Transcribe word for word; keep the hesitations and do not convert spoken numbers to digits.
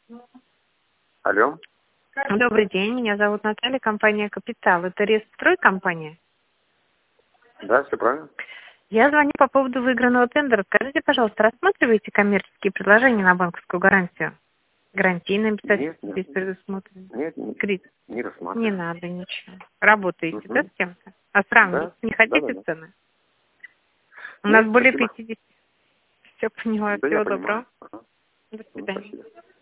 Алло. Добрый день, меня зовут Наталья, компания «Капитал». Это Рестройкомпания? Да, все правильно. Я звоню по поводу выигранного тендера. Скажите, пожалуйста, рассматриваете коммерческие предложения на банковскую гарантию? Гарантийный Нет, обязательства нет, здесь предусмотрены? нет, не, Кредит. не Не рассматриваю. надо ничего. Работаете, Мгм. да, с кем-то? А сравнить Да, не да, да, хотите да. цены? У нас Нет, более спасибо. пятидесяти. Все поняла. Да, я Всего понимаю. доброго. Ага. До Ну, свидания. спасибо.